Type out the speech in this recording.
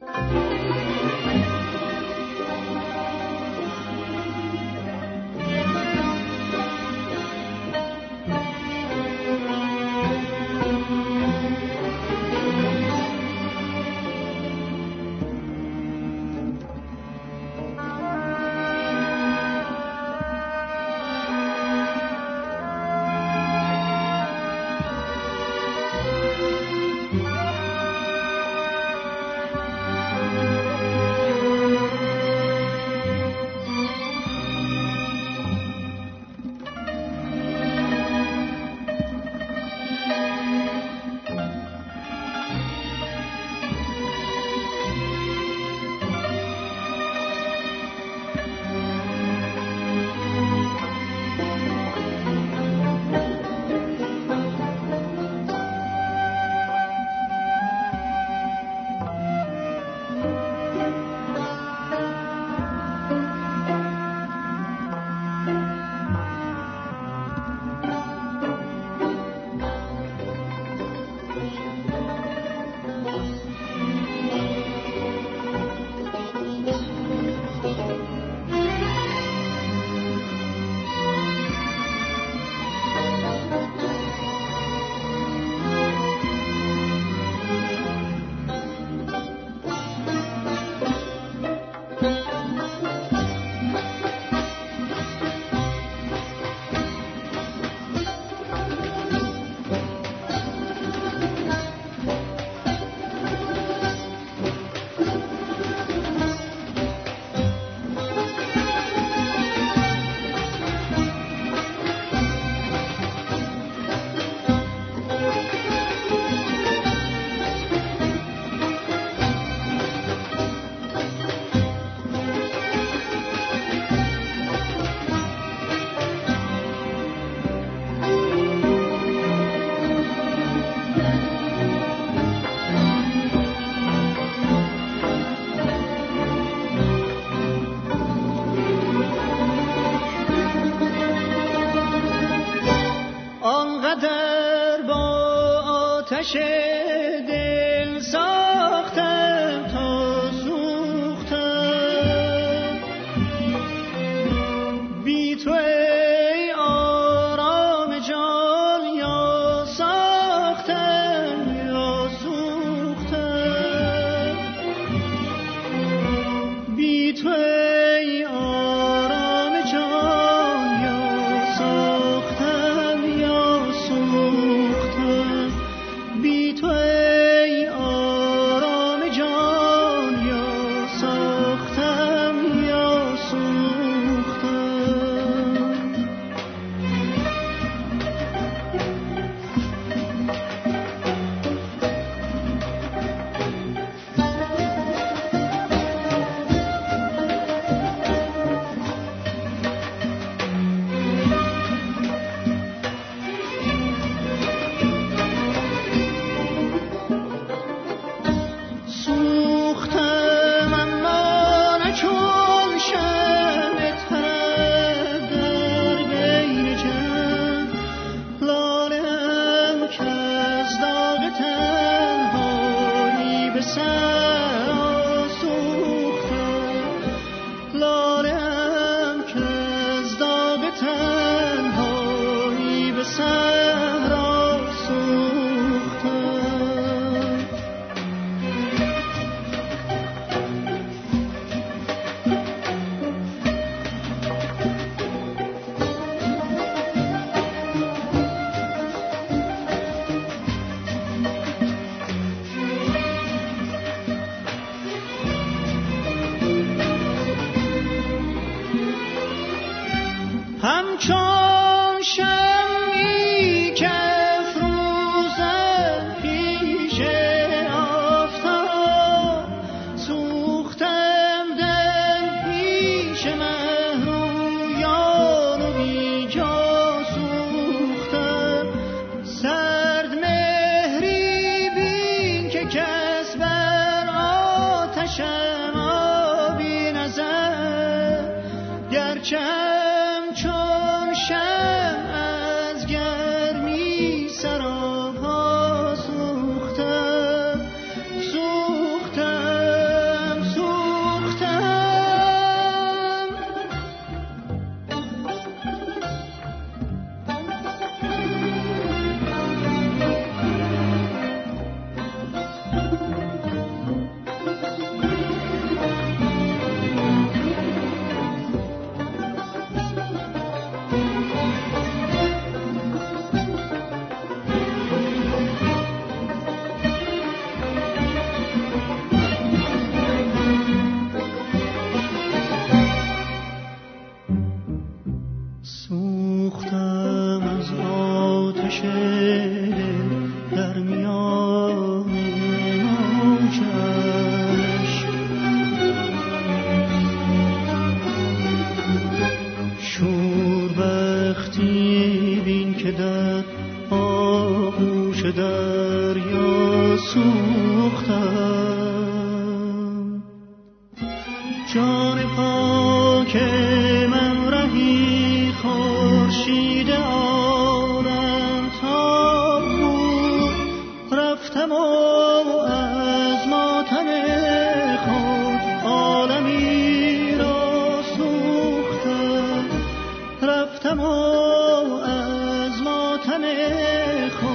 دل ساختم تا سوختم بی تو ای آرام جان یا ساختم یا سوختم بی تو ای آرام جان یا ساختم یا سوختم بی تو ای آرام جان یا ساختم یا سوختم سوختم اما نه چون شمع تب در بین جمع لالم که از داغ تنهایی به سر آسوختم لالم که از داغ تنهایی به سر آسوختم همچون شمعی که افروزد پیش آفتاب سوختم دل پیش مهرویان و بی جا سوختم سرد مهری بین که کس بر آتشم آبی نزد گرچه همچون شمع از گرمی سراپا سوختم سوختم اشک. شوربختی بین که در آغوش دریا سوختم، جان پاک من رهی خورشید عالم تا بود، رفتم و از ماتم خود عالمی را سوختم، رفتم و از ماتم خود